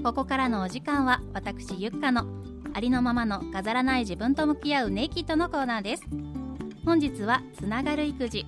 ここからのお時間は私ゆっかのありのままの飾らない自分と向き合うネイキッドのコーナーです。本日はつながる育児。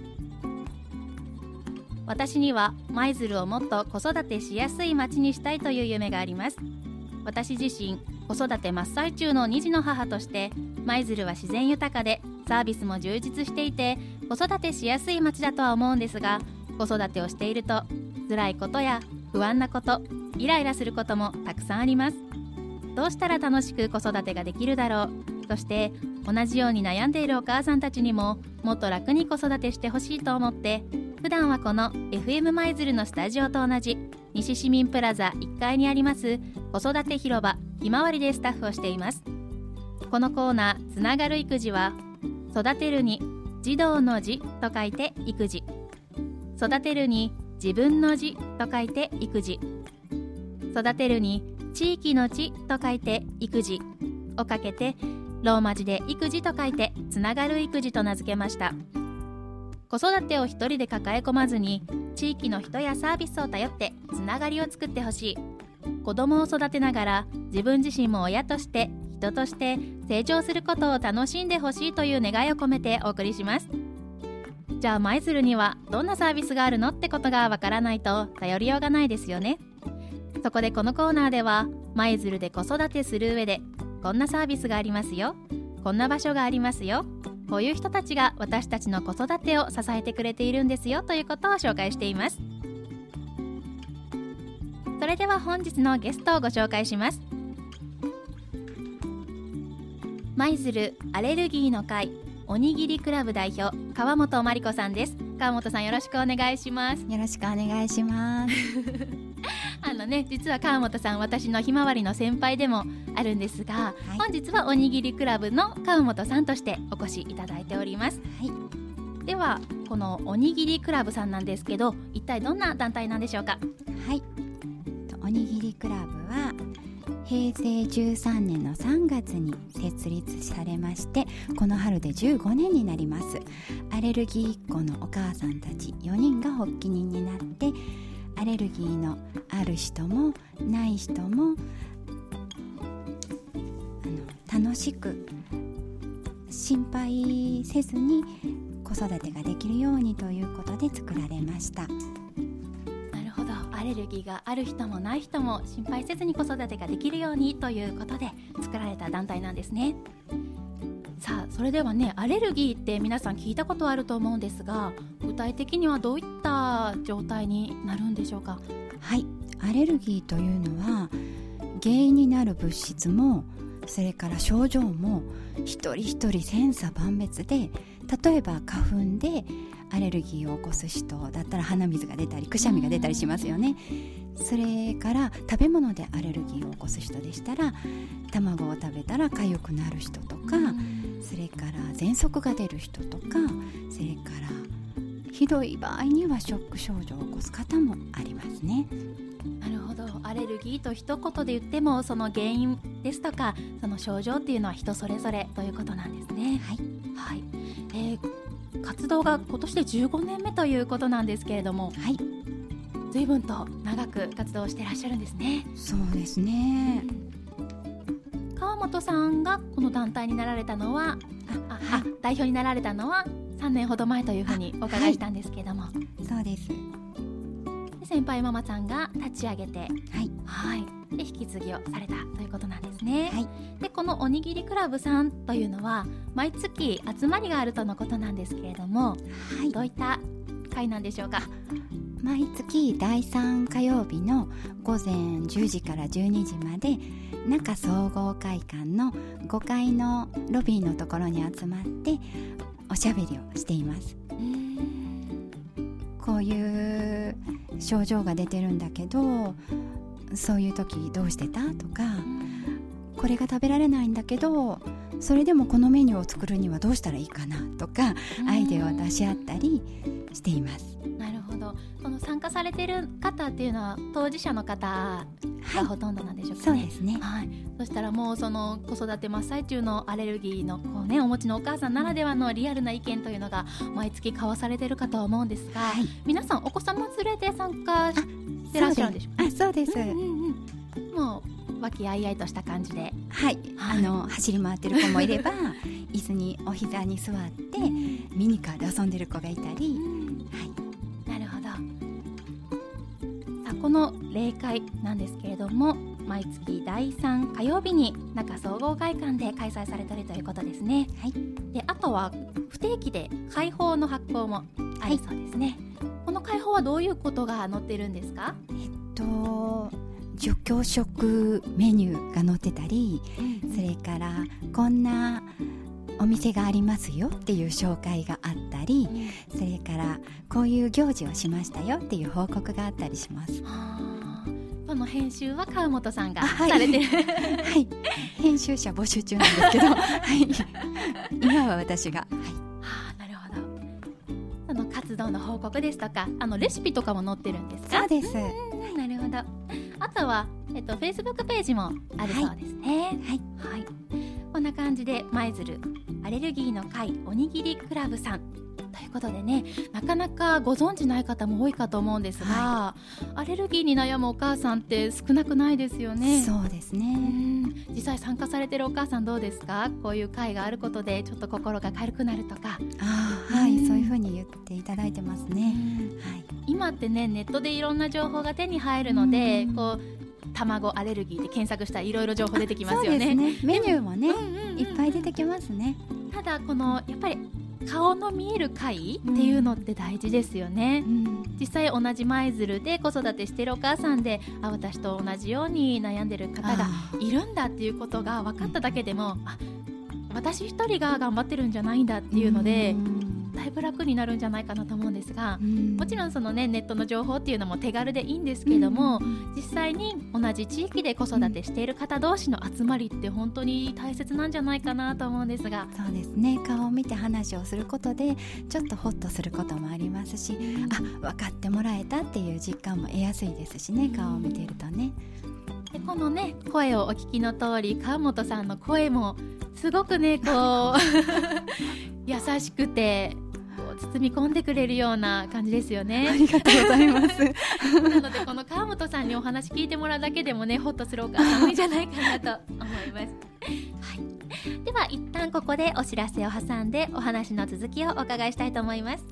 私には舞鶴をもっと子育てしやすい街にしたいという夢があります。私自身子育て真っ最中の2児の母として、舞鶴は自然豊かでサービスも充実していて子育てしやすい街だとは思うんですが、子育てをしていると辛いことや不安なこと、イライラすることもたくさんあります。どうしたら楽しく子育てができるだろう。そして同じように悩んでいるお母さんたちにももっと楽に子育てしてほしいと思って、普段はこの FM 舞鶴のスタジオと同じ西市民プラザ1階にあります子育て広場ひまわりでスタッフをしています。このコーナーつながる育児は、育てるに児童の児と書いて育児、育てるに自分の児と書いて育児、育てるに地域の地と書いて育児をかけてローマ字で育児と書いてつながる育児と名付けました。子育てを一人で抱え込まずに、地域の人やサービスを頼ってつながりを作ってほしい。子供を育てながら自分自身も親として人として成長することを楽しんでほしいという願いを込めてお送りします。じゃあ舞鶴にはどんなサービスがあるのってことがわからないと頼りようがないですよね。そこでこのコーナーでは、舞鶴で子育てする上でこんなサービスがありますよ、こんな場所がありますよ、こういう人たちが私たちの子育てを支えてくれているんですよということを紹介しています。それでは本日のゲストをご紹介します。舞鶴アレルギーの会おにぎりクラブ代表、川本真理子さんです。川本さん、よろしくお願いします。 よろしくお願いします実は川本さん、私のひまわりの先輩でもあるんですが、はい、本日はおにぎりクラブの川本さんとしてお越しいただいております、はい、ではこのおにぎりクラブさんなんですけど、一体どんな団体なんでしょうか？ はい、おにぎりクラブは平成13年の3月に設立されまして、この春で15年になります。アレルギー1個のお母さんたち4人が発起人になって、アレルギーのある人もない人も楽しく心配せずに子育てができるようにということで作られました。 なるほど、アレルギーがある人もない人も心配せずに子育てができるようにということで作られた団体なんですね。さあ、それではね、アレルギーって皆さん聞いたことあると思うんですが、具体的にはどういった状態になるんでしょうか？ はい、アレルギーというのは原因になる物質もそれから症状も一人一人千差万別で、例えば花粉でアレルギーを起こす人だったら鼻水が出たりくしゃみが出たりしますよね。それから食べ物でアレルギーを起こす人でしたら、卵を食べたら痒くなる人とか、それから喘息が出る人とか、それからひどい場合にはショック症状を起こす方もありますね。 なるほど、アレルギーと一言で言ってもその原因ですとかその症状っていうのは人それぞれということなんですね。はい、はい、活動が今年で15年目ということなんですけれども、はい、随分と長く活動してらっしゃるんですね。 そうですね、 川本さんがこの団体になられたのは代表になられたのは3年ほど前というふうにお伺いしたんですけれども、 そうです。 で先輩ママさんが立ち上げて、はいはい、で引き継ぎをされたということなんですね。はい、でこのおにぎりクラブさんというのは毎月集まりがあるとのことなんですけれども、はい、どういった会なんでしょうか？ 毎月第3火曜日の午前10時から12時まで中総合会館の5階のロビーのところに集まっておしゃべりをしています。こういう症状が出てるんだけど、そういう時どうしてたとか、これが食べられないんだけどそれでもこのメニューを作るにはどうしたらいいかなとか、アイデアを出し合ったりしています。 なるほど。この参加されている方っていうのは当事者の方がほとんどなんでしょうかね。 そうですね、 はい、そしたらもうその子育て真っ最中のアレルギーのこう、ね、お持ちのお母さんならではのリアルな意見というのが毎月交わされているかとは思うんですが、はい、皆さんお子様連れで参加してらっしゃるんでしょうか？ そうです、 もう和気あいあいとした感じで、 はい、走り回ってる子もいれば椅子にお膝に座ってミニカーで遊んでる子がいたり、 なるほど。さあ、この例会なんですけれども、毎月第3火曜日に中総合会館で開催されているということですね。 はい、 であとは不定期で会報の発行もあるそうですね。この会報はどういうことが載っているんですか？ 助教食メニューが載ってたり、それからこんなお店がありますよっていう紹介があったり、それからこういう行事をしましたよっていう報告があったりします。 この編集は川本さんがされてる、 はい、編集者募集中なんですけど、はい、今は私が、 なるほど。その活動の報告ですとか、レシピとかも載ってるんですか？ そうです。 なるほど。あとは、Facebook ページもあるそうですね。はい、こんな感じで舞鶴アレルギーの会おにぎりクラブさんということでね、なかなかご存じない方も多いかと思うんですが、アレルギーに悩むお母さんって少なくないですよね。 そうですね。 実際参加されてるお母さんどうですか？こういう会があることでちょっと心が軽くなるとか。 はい、そういうふうに言っていただいてますね。 今ってね、ネットでいろんな情報が手に入るので、こう卵アレルギーで検索したらいろいろ情報出てきますよね。 そうですね。メニューもね、いっぱい出てきますね。 ただこのやっぱり顔の見える会っていうのって大事ですよね。実際同じ舞鶴で子育てしてるお母さんで、私と同じように悩んでる方がいるんだっていうことが分かっただけでも、私一人が頑張ってるんじゃないんだっていうので、だいぶ楽になるんじゃないかなと思うんですが、もちろんそのね、ネットの情報っていうのも手軽でいいんですけども、実際に同じ地域で子育てしている方同士の集まりって本当に大切なんじゃないかなと思うんですが。 そうですね。顔を見て話をすることでちょっとホッとすることもありますし、分かってもらえたっていう実感も得やすいですしね、顔を見ているとね。 でこのね、声をお聞きの通り、川本さんの声もすごくね、こう優しくて包み込んでくれるような感じですよね。 ありがとうございますなのでこの川本さんにお話聞いてもらうだけでもね、ホッとするお母さん多いんじゃないかなと思います。では一旦ここでお知らせを挟んでお話の続きをお伺いしたいと思います。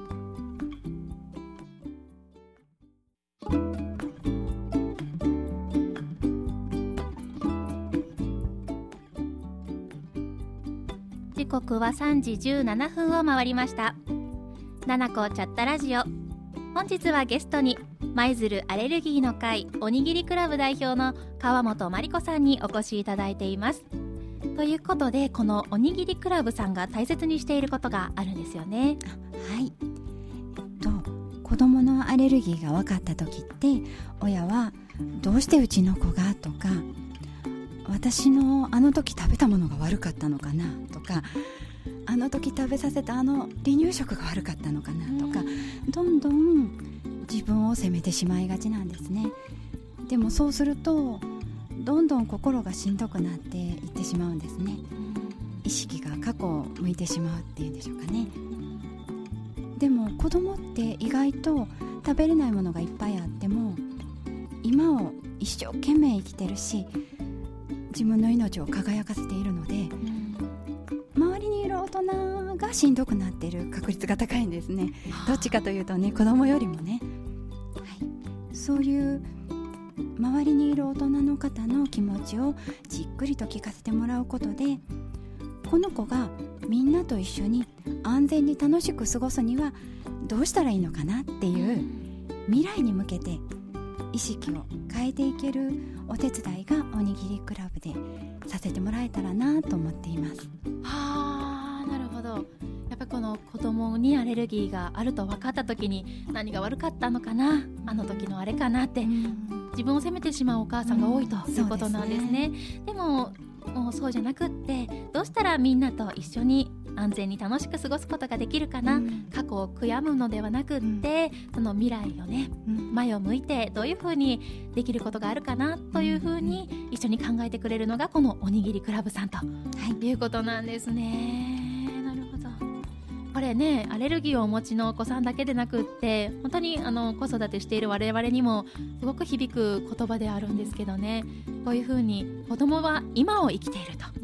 時刻は3時17分を回りました。七子チャットラジオ、本日はゲストに舞鶴アレルギーの会おにぎりクラブ代表の川本真理子さんにお越しいただいています。ということで、このおにぎりクラブさんが大切にしていることがあるんですよね。 はい、子供のアレルギーが分かった時って、親はどうしてうちの子がとか、私のあの時食べたものが悪かったのかなとか、あの時食べさせた離乳食が悪かったのかなとか、どんどん自分を責めてしまいがちなんですね。でもそうするとどんどん心がしんどくなっていってしまうんですね。意識が過去を向いてしまうっていうんでしょうかね。でも子供って意外と食べれないものがいっぱいあっても今を一生懸命生きてるし、自分の命を輝かせているので、周りにいる大人がしんどくなっている確率が高いんですね。どっちかというとね、子供よりもね、そういう周りにいる大人の方の気持ちをじっくりと聞かせてもらうことで、この子がみんなと一緒に安全に楽しく過ごすにはどうしたらいいのかなっていう未来に向けて意識を変えていけるお手伝いがおにぎりクラブでさせてもらえたらなと思っています。 なるほど。やっぱこの子供にアレルギーがあると分かった時に、何が悪かったのかな、あの時のあれかなって自分を責めてしまうお母さんが多いということなんですね。でももうそうじゃなくって、どうしたらみんなと一緒に安全に楽しく過ごすことができるかな、過去を悔やむのではなくって、その未来をね、前を向いてどういうふうにできることがあるかなというふうに一緒に考えてくれるのがこのおにぎりクラブさんということなんですね。なるほど。 これね、アレルギーをお持ちのお子さんだけでなくって、本当に子育てしている我々にもすごく響く言葉であるんですけどね。こういうふうに子供は今を生きていると、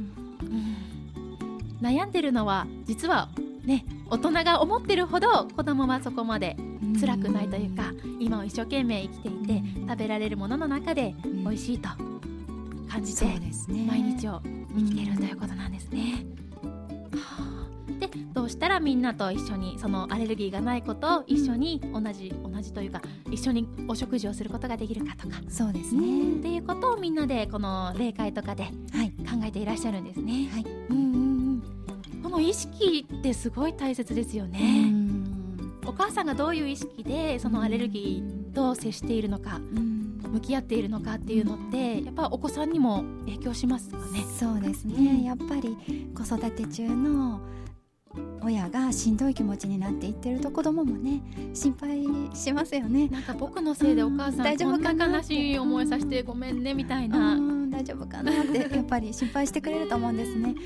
悩んでるのは実はね、大人が思ってるほど子供はそこまで辛くないというか、今を一生懸命生きていて、食べられるものの中で美味しいと感じて、毎日を生きているということなんですね。で、どうしたらみんなと一緒にそのアレルギーがないことを一緒に同じというか一緒にお食事をすることができるかとか、 そうですね、 っていうことをみんなでこの例会とかで考えていらっしゃるんですね。はい、この意識ってすごい大切ですよね。お母さんがどういう意識でそのアレルギーと接しているのか、向き合っているのかっていうのってやっぱお子さんにも影響しますかね。 そうですね、やっぱり子育て中の親がしんどい気持ちになっていってると子供もね心配しますよね。 なんか僕のせいでお母さんこんな悲しい思いさせてごめんねみたいな、 大丈夫かなってやっぱり心配してくれると思うんですね。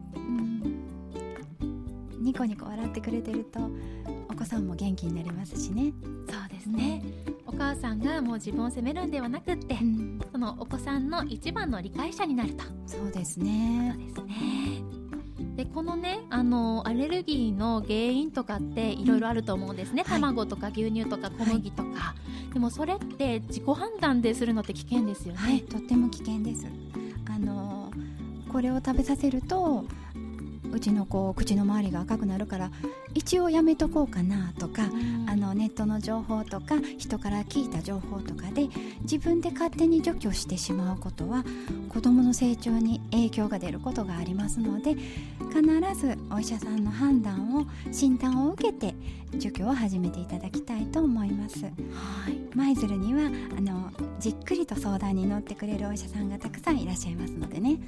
ニコニコ笑ってくれてるとお子さんも元気になりますしね。 そうですね、お母さんがもう自分を責めるんではなくって、そのお子さんの一番の理解者になると。 そうですね。 そうですね。でこのねアレルギーの原因とかっていろいろあると思うんですね。卵とか牛乳とか小麦とか、でもそれって自己判断でするのって危険ですよね。 とっても危険です。これを食べさせるとうちの子口の周りが赤くなるから一応やめとこうかなとか、ネットの情報とか人から聞いた情報とかで自分で勝手に除去してしまうことは子どもの成長に影響が出ることがありますので、必ずお医者さんの判断を診断を受けて除去を始めていただきたいと思います。舞鶴にはじっくりと相談に乗ってくれるお医者さんがたくさんいらっしゃいますのでね。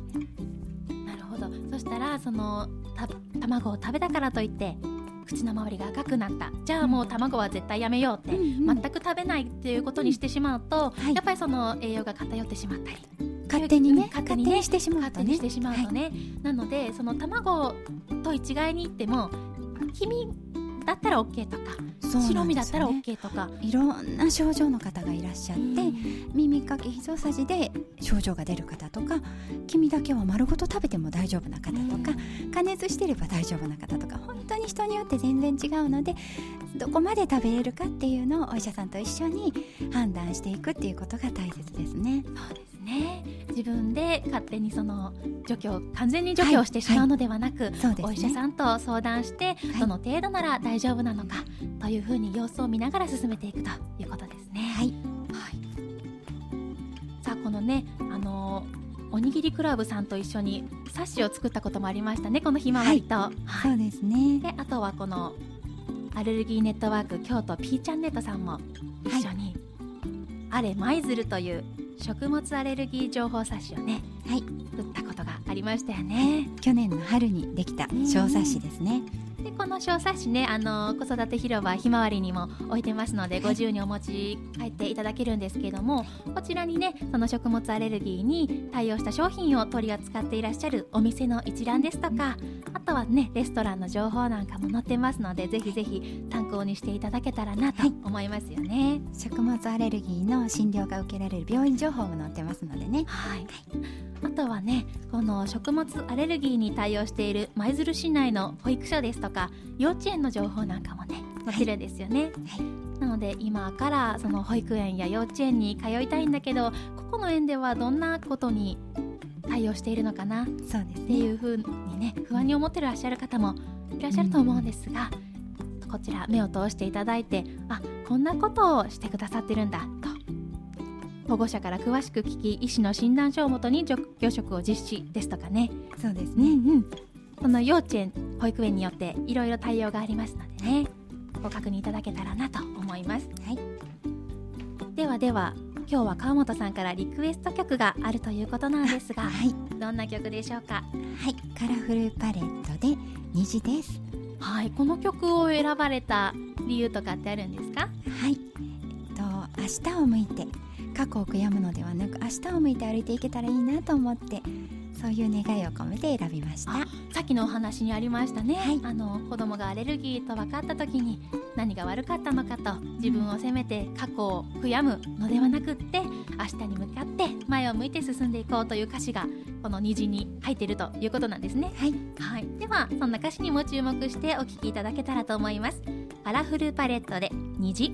そしたらその卵を食べたからといって口の周りが赤くなった、じゃあもう卵は絶対やめようって、全く食べないっていうことにしてしまうと、やっぱりその栄養が偏ってしまって勝手にしてしまうとね、 なのでその卵と一概に言っても黄身だったら OK とか白身だったら OK とか、 いろんな症状の方がいらっしゃって、耳かきひぞさじで症状が出る方とか、黄身だけは丸ごと食べても大丈夫な方とか、加熱してれば大丈夫な方とか、本当に人によって全然違うので、どこまで食べれるかっていうのをお医者さんと一緒に判断していくっていうことが大切ですね。 そうですね。自分で勝手にその完全に除去をしてしまうのではなく、お医者さんと相談して、どの程度なら大丈夫なのかというふうに様子を見ながら進めていくということですね。さあこのねおにぎりクラブさんと一緒に冊子を作ったこともありましたね、このひまわりと。 そうですね。 であとはこのアレルギーネットワーク京都ピーちゃんネットさんも一緒に、あれ舞鶴という食物アレルギー情報冊子をね、作ったことがありましたよね。 去年の春にできた小冊子ですね。 でこの小冊子ね、子育て広場ひまわりにも置いてますので、ご自由にお持ち帰っていただけるんですけれども、こちらにねその食物アレルギーに対応した商品を取り扱っていらっしゃるお店の一覧ですとか、あとはねレストランの情報なんかも載ってますので、ぜひぜひ参考にしていただけたらなと思いますよね。 食物アレルギーの診療が受けられる病院情報も載ってますのでね。 あとはねこの食物アレルギーに対応している舞鶴市内の保育所ですとか幼稚園の情報なんかもね載ってるんですよね。なので今からその保育園や幼稚園に通いたいんだけど、ここの園ではどんなことに対応しているのかなっていうふうにね不安に思ってらっしゃる方もいらっしゃると思うんですが、こちら目を通していただいて、こんなことをしてくださってるんだと保護者から詳しく聞き、医師の診断書をもとに除去食を実施ですとかね。 そうですね。 その幼稚園保育園によっていろいろ対応がありますのでね、ご確認いただけたらなと思います。では今日は川本さんからリクエスト曲があるということなんですが、どんな曲でしょうか？ カラフルパレットで虹です。 この曲を選ばれた理由とかってあるんですか？ 明日を向いて過去を悔やむのではなく明日を向いて歩いていけたらいいなと思って、そういう願いを込めて選びました。 さっきのお話にありましたね、 はい、 子供がアレルギーと分かった時に何が悪かったのかと自分を責めて過去を悔やむのではなくって、明日に向かって前を向いて進んでいこうという歌詞がこの虹に入っているということなんですね。 はい、 はい、ではそんな歌詞にも注目してお聴きいただけたらと思います。カラフルパレットで虹。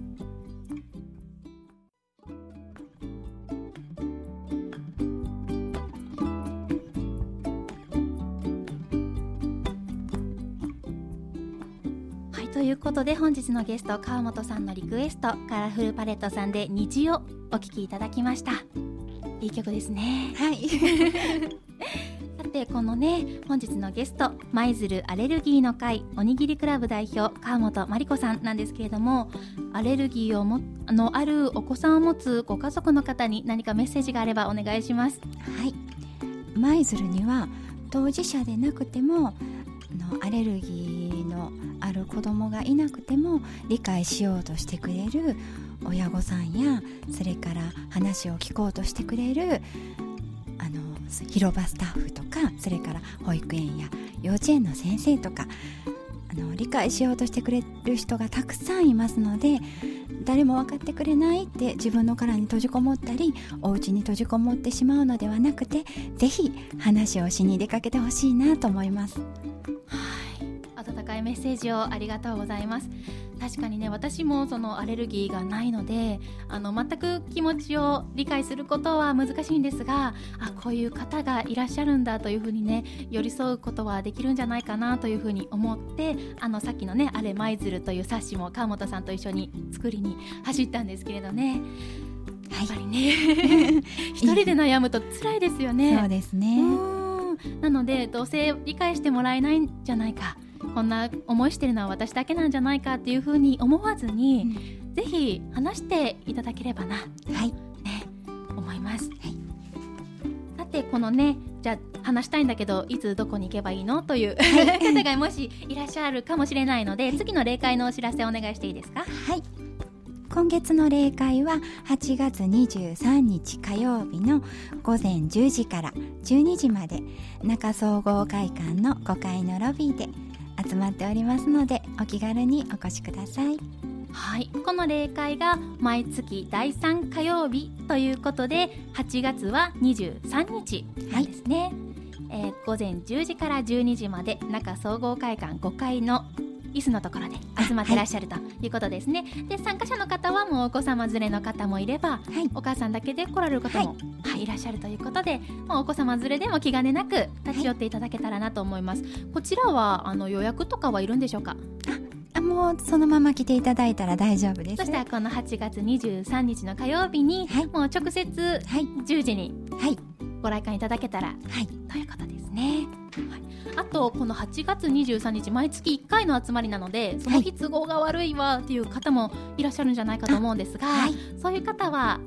ということで本日のゲスト川本さんのリクエスト、カラフルパレットさんで虹をお聴きいただきました。いい曲ですね。 はいさてこのね、本日のゲスト舞鶴アレルギーの会おにぎりクラブ代表川本真理子さんなんですけれども、アレルギーをあるお子さんを持つご家族の方に何かメッセージがあればお願いします。 はい、舞鶴には当事者でなくてもアレルギーのある子供がいなくても理解しようとしてくれる親御さんや、それから話を聞こうとしてくれる広場スタッフとか、それから保育園や幼稚園の先生とか、理解しようとしてくれる人がたくさんいますので、誰も分かってくれないって自分の殻に閉じこもったりお家に閉じこもってしまうのではなくて、ぜひ話をしに出かけてほしいなと思います。 はい、温かいメッセージをありがとうございます。確かにね、私もそのアレルギーがないので全く気持ちを理解することは難しいんですが、こういう方がいらっしゃるんだというふうにね、寄り添うことはできるんじゃないかなというふうに思って、さっきのねあれ舞鶴という冊子も川本さんと一緒に作りに走ったんですけれどね、やっぱりね一人で悩むと辛いですよね。 そうですね。 なのでどうせ理解してもらえないんじゃないか、こんな思いしてるのは私だけなんじゃないかっていうふうに思わずに、ぜひ話していただければな、 はいね、思います。 はい、 さてこのね、じゃあ話したいんだけどいつどこに行けばいいのという、方がもしいらっしゃるかもしれないので、次の例会のお知らせお願いしていいですか。 はい、今月の例会は8月23日火曜日の午前10時から12時まで中総合会館の5階のロビーで集まっておりますので、お気軽にお越しください。 はい、この例会が毎月第3火曜日ということで、8月は23日なんですね。午前10時から12時まで中総合会館5階の椅子のところで集まってらっしゃるということですね。で、参加者の方はもうお子様連れの方もいれば、お母さんだけで来られる方も、いらっしゃるということで、もうお子様連れでも気兼ねなく立ち寄っていただけたらなと思います。こちらは予約とかはいるんでしょうか。 もうそのまま来ていただいたら大丈夫です。 そしたらこの8月23日の火曜日に、もう直接10時にご来館いただけたら、ということですね。あとこの8月23日毎月1回の集まりなので、その日都合が悪いわっていう方もいらっしゃるんじゃないかと思うんですが、そういう方は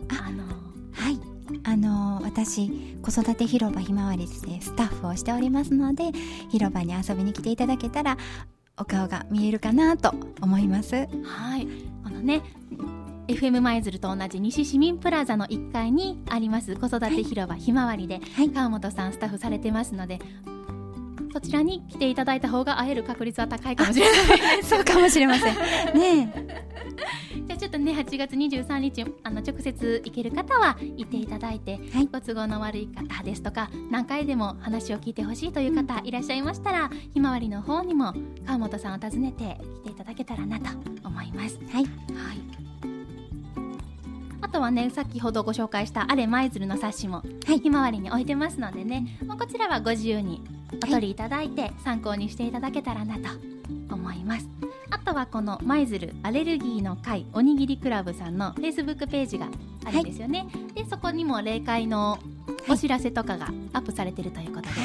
私子育て広場ひまわりでスタッフをしておりますので、広場に遊びに来ていただけたらお顔が見えるかなと思います。 はい、このねFM 舞鶴と同じ西市民プラザの1階にあります子育て広場ひまわりで、川本さんスタッフされてますので、そちらに来ていただいた方が会える確率は高いかもしれないそうかもしれませんね。 じゃあちょっとね、8月23日直接行ける方は行っていただいて、ご都合の悪い方ですとか、何回でも話を聞いてほしいという方いらっしゃいましたら、ひまわりの方にも川本さんを訪ねて来ていただけたらなと思います。あとはね、先ほどご紹介したあれ舞鶴の冊子もひまわりに置いてますのでね、こちらはご自由にお取りいただいて参考にしていただけたらなと思います。あとはこの舞鶴アレルギーの会おにぎりクラブさんの Facebook ページがあるんですよね。で、そこにも例会のお知らせとかがアップされているということで、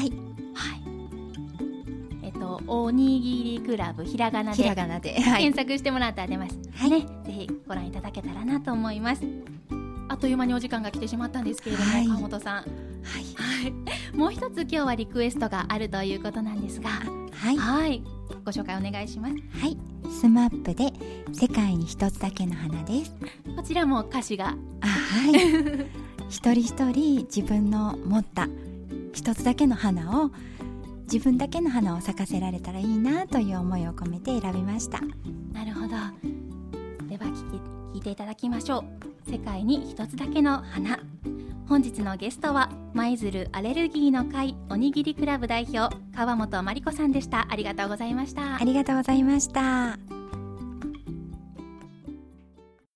おにぎりクラブひらがなで検索してもらったら出ます、ね、ぜひご覧いただけたらなと思います。あっという間にお時間が来てしまったんですけれども、川本さん、もう一つ今日はリクエストがあるということなんですが、ご紹介お願いします。 スマップで世界に一つだけの花です。 こちらも歌詞がはい一人一人自分の持った一つだけの花を、自分だけの花を咲かせられたらいいなという思いを込めて選びました。 なるほど。では聞いていただきましょう。世界に一つだけの花。本日のゲストは舞鶴アレルギーの会おにぎりクラブ代表川本真理子さんでした。ありがとうございました。 ありがとうございました。